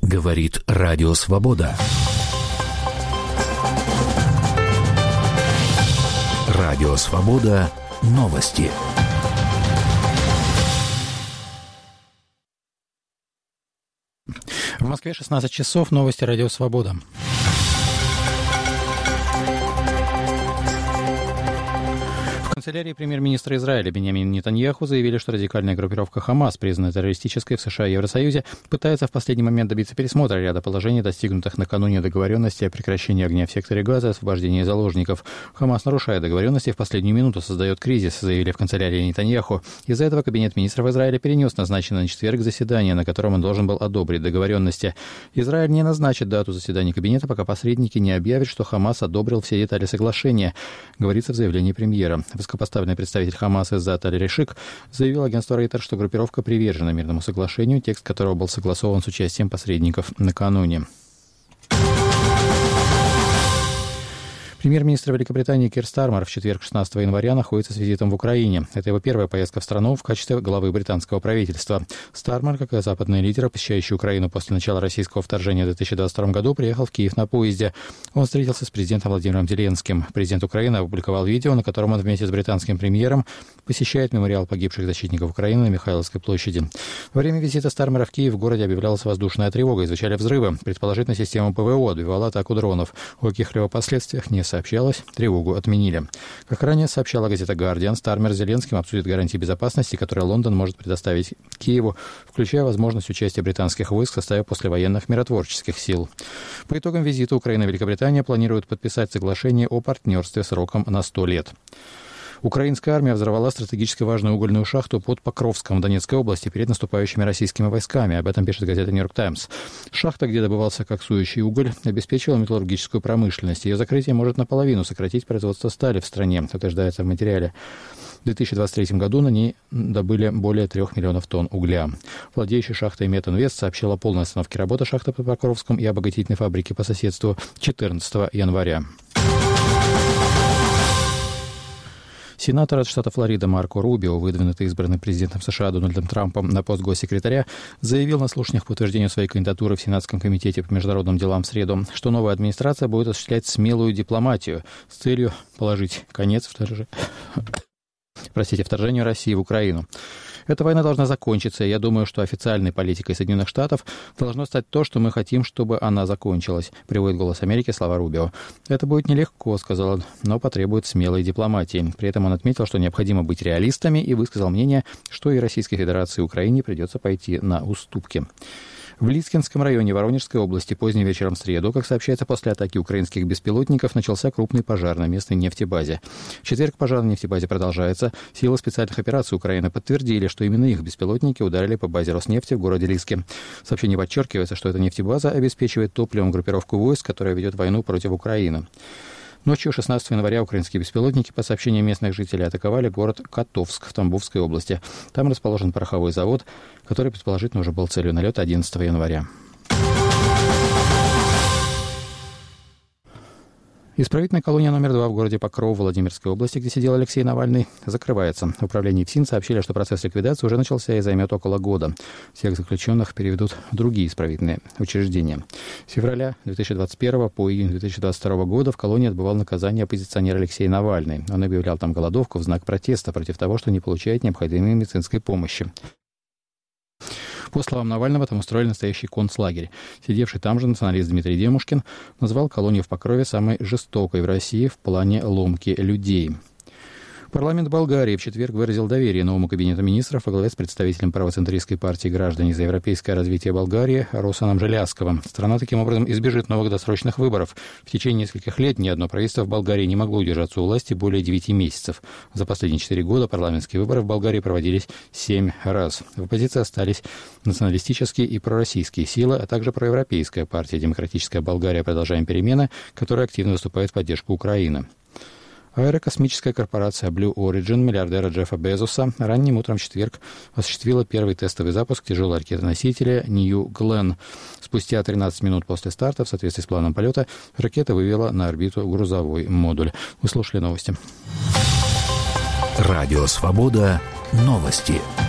Говорит Радио Свобода. Радио Свобода. Новости. В Москве 16 часов. Новости Радио Свобода. В канцелярии премьер-министра Израиля Биньямина Нетаньяху заявили, что радикальная группировка ХАМАС, признанная террористической в США и Евросоюзе, пытается в последний момент добиться пересмотра ряда положений, достигнутых накануне договоренности о прекращении огня в секторе Газа и освобождении заложников. ХАМАС нарушает договоренности и в последнюю минуту создает кризис, заявили в канцелярии Нетаньяху. Из-за этого кабинет министров Израиля перенес назначенное на четверг заседание, на котором он должен был одобрить договоренности. Израиль не назначит дату заседания кабинета, пока посредники не объявят, что ХАМАС одобрил все детали соглашения, говорится в заявлении премьера. Высокопоставленный представитель ХАМАС Иззат Аль-Решик заявил агентству Reuters, что группировка привержена мирному соглашению, текст которого был согласован с участием посредников накануне. Премьер-министр Великобритании Кир Стармер в четверг, 16 января, находится с визитом в Украине. Это его первая поездка в страну в качестве главы британского правительства. Стармер, как и западные лидеры, посещающие Украину после начала российского вторжения в 2022 году, приехал в Киев на поезде. Он встретился с президентом Владимиром Зеленским. Президент Украины опубликовал видео, на котором он вместе с британским премьером посещает мемориал погибших защитников Украины на Михайловской площади. Во время визита Стармера в Киев в городе объявлялась воздушная тревога и звучали взрывы. Предположительно, система ПВО отбивала атаку дронов. О каких-либо последствиях не сообщалось, тревогу отменили. Как ранее сообщала газета «Гардиан», Стармер с Зеленским обсудит гарантии безопасности, которые Лондон может предоставить Киеву, включая возможность участия британских войск в составе послевоенных миротворческих сил. По итогам визита Украина и Великобритания планируют подписать соглашение о партнерстве сроком на 100 лет. Украинская армия взорвала стратегически важную угольную шахту под Покровском в Донецкой области перед наступающими российскими войсками. Об этом пишет газета «Нью-Йорк Таймс». Шахта, где добывался коксующий уголь, обеспечивала металлургическую промышленность. Ее закрытие может наполовину сократить производство стали в стране, утверждается в материале. В 2023 году на ней добыли более 3 миллионов тонн угля. Владеющий шахтой Метинвест сообщил о полной остановке работы шахты под Покровском и обогатительной фабрики по соседству 14 января. Сенатор от штата Флорида Марко Рубио, выдвинутый избранным президентом США Дональдом Трампом на пост госсекретаря, заявил на слушаниях по утверждению своей кандидатуры в Сенатском комитете по международным делам в среду, что новая администрация будет осуществлять смелую дипломатию с целью положить конец вторжению России в Украину. Эта война должна закончиться, и я думаю, что официальной политикой Соединенных Штатов должно стать то, что мы хотим, чтобы она закончилась, приводит «Голос Америки» слова Рубио. Это будет нелегко, сказал он, но потребует смелой дипломатии. При этом он отметил, что необходимо быть реалистами, и высказал мнение, что и Российской Федерации и Украине придется пойти на уступки. В Лискинском районе Воронежской области поздним вечером в среду, как сообщается, после атаки украинских беспилотников начался крупный пожар на местной нефтебазе. В четверг пожар на нефтебазе продолжается. Силы специальных операций Украины подтвердили, что именно их беспилотники ударили по базе Роснефти в городе Лиске. В сообщении подчеркивается, что эта нефтебаза обеспечивает топливом группировку войск, которая ведет войну против Украины. Ночью 16 января украинские беспилотники, по сообщениям местных жителей, атаковали город Котовск в Тамбовской области. Там расположен пороховой завод, который, предположительно, уже был целью налета 11 января. Исправительная колония номер 2 в городе Покров Владимирской области, где сидел Алексей Навальный, закрывается. В управлении ФСИН сообщили, что процесс ликвидации уже начался и займет около года. Всех заключенных переведут в другие исправительные учреждения. С февраля 2021 по июнь 2022 года в колонии отбывал наказание оппозиционер Алексей Навальный. Он объявлял там голодовку в знак протеста против того, что не получает необходимой медицинской помощи. По словам Навального, там устроили настоящий концлагерь. Сидевший там же националист Дмитрий Демушкин назвал колонию в Покрове самой жестокой в России в плане ломки людей. Парламент Болгарии в четверг выразил доверие новому кабинету министров во главе с представителем правоцентристской партии «Граждане за европейское развитие Болгарии» Росаном Желязковым. Страна таким образом избежит новых досрочных выборов. В течение нескольких лет ни одно правительство в Болгарии не могло удержаться у власти более 9 месяцев. За последние 4 года парламентские выборы в Болгарии проводились 7 раз. В оппозиции остались националистические и пророссийские силы, а также проевропейская партия «Демократическая Болгария. Продолжаем перемены», которая активно выступает в поддержку Украины. Аэрокосмическая корпорация Blue Origin миллиардера Джеффа Безоса ранним утром в четверг осуществила первый тестовый запуск тяжелой ракеты-носителя New Glenn. Спустя 13 минут после старта, в соответствии с планом полета, ракета вывела на орбиту грузовой модуль. Вы слушали новости. Радио «Свобода». Новости.